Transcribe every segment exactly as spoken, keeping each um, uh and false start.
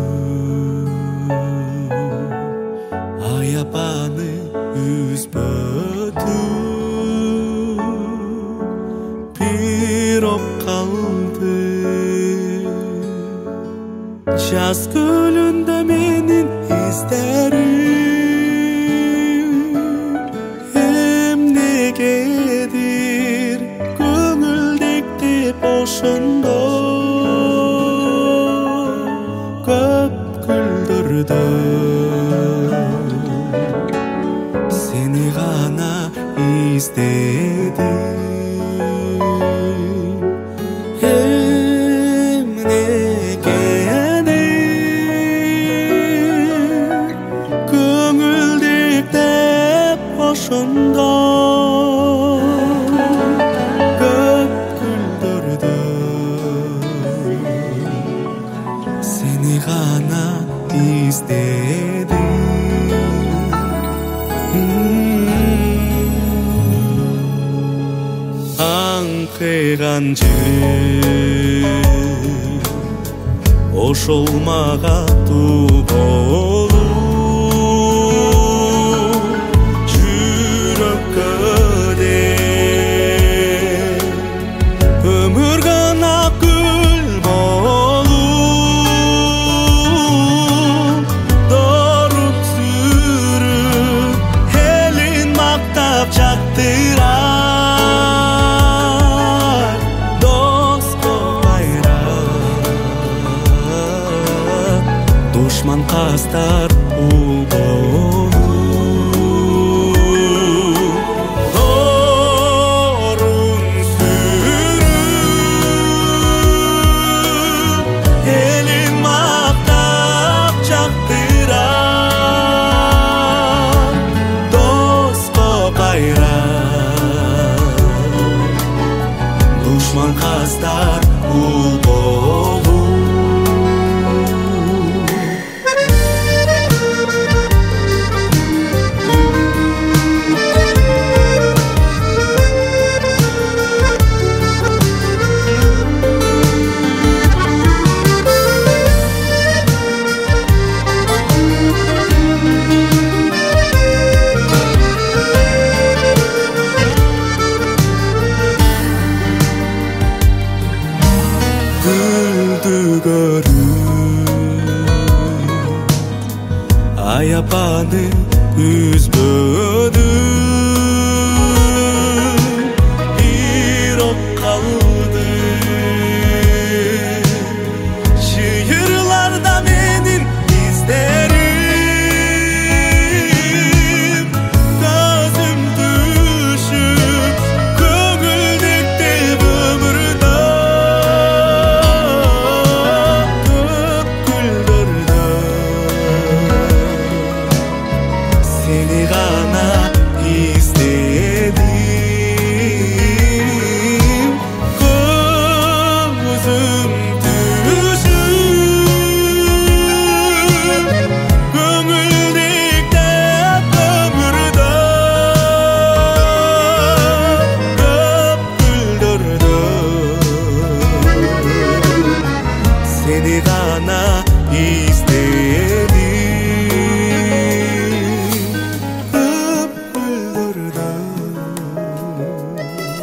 аяпаны үзбөдү бирок калды жаз көлүндө менин издерим эмнегедир көңүлдектеп ошондо көп гүлдөрдө сени гана издедим ошондо көп гүлдөрдө сени гана издедим аңкыйган жыр ошол мага туу болуп душман кастар ул болуп орун сүрүп элин мактап жактырат доско кайрат душман кастар ул болуп гүлдү көрүп аяпаны үзбөдү бирок калды чыйырларда менин издерим көзүм түшүп көңүлдектеп өмүрдө сени гана издедим көзүм түшүп көңүлдектеп өмүрдө көп гүлдөрдө сени гана издедим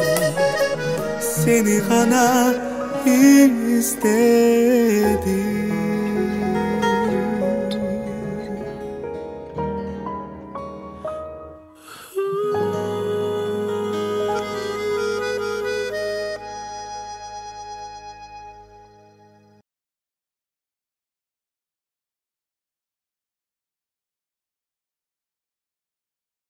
seni gana istedim.